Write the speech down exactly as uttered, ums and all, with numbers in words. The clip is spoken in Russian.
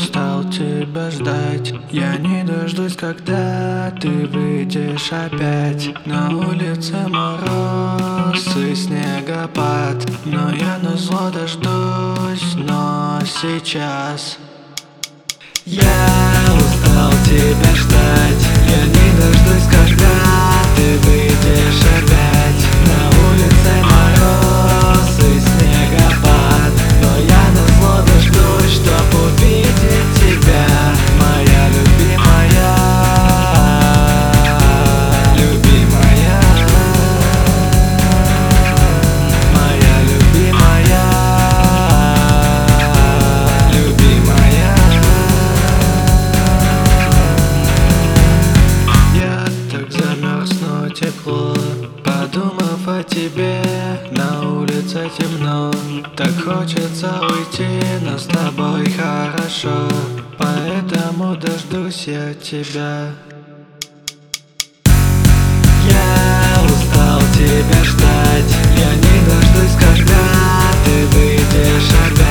устал тебя ждать. Я не дождусь, когда ты выйдешь опять. На улице мороз и снегопад, но я назло дождусь, но сейчас. Я устал тебя ждать. Я не дождусь, когда ты выйдешь опять. На улице мороз и снегопад, но я назло дождусь, чтоб увидеть тебя, моя любимая, любимая, моя любимая, любимая. Я так замерз, но тепло, подумав о тебе. На улице темно, так хочется уйти, но с тобой хорошо, поэтому дождусь я тебя. Я устал тебя ждать. Я не дождусь, когда ты выйдешь опять.